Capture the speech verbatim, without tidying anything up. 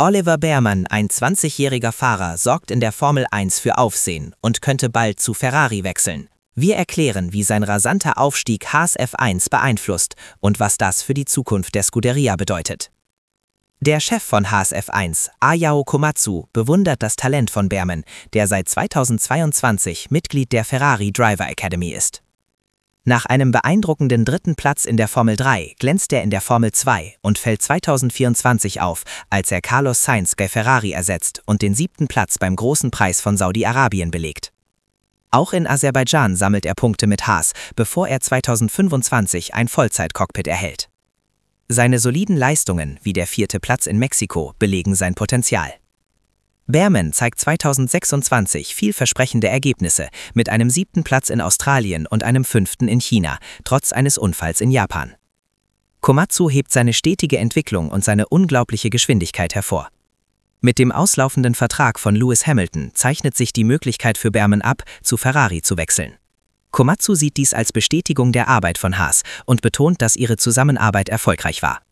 Oliver Bearman, ein zwanzigjähriger Fahrer, sorgt in der Formel eins für Aufsehen und könnte bald zu Ferrari wechseln. Wir erklären, wie sein rasanter Aufstieg Haas F eins beeinflusst und was das für die Zukunft der Scuderia bedeutet. Der Chef von Haas F eins, Ayao Komatsu, bewundert das Talent von Bearman, der seit zweitausendzweiundzwanzig Mitglied der Ferrari Driver Academy ist. Nach einem beeindruckenden dritten Platz in der Formel drei glänzt er in der Formel zwei und fällt zweitausendvierundzwanzig auf, als er Carlos Sainz bei Ferrari ersetzt und den siebten Platz beim Großen Preis von Saudi-Arabien belegt. Auch in Aserbaidschan sammelt er Punkte mit Haas, bevor er zweitausendfünfundzwanzig ein Vollzeit-Cockpit erhält. Seine soliden Leistungen, wie der vierte Platz in Mexiko, belegen sein Potenzial. Bearman zeigt zweitausendsechsundzwanzig vielversprechende Ergebnisse mit einem siebten Platz in Australien und einem fünften in China, trotz eines Unfalls in Japan. Komatsu hebt seine stetige Entwicklung und seine unglaubliche Geschwindigkeit hervor. Mit dem auslaufenden Vertrag von Lewis Hamilton zeichnet sich die Möglichkeit für Bearman ab, zu Ferrari zu wechseln. Komatsu sieht dies als Bestätigung der Arbeit von Haas und betont, dass ihre Zusammenarbeit erfolgreich war.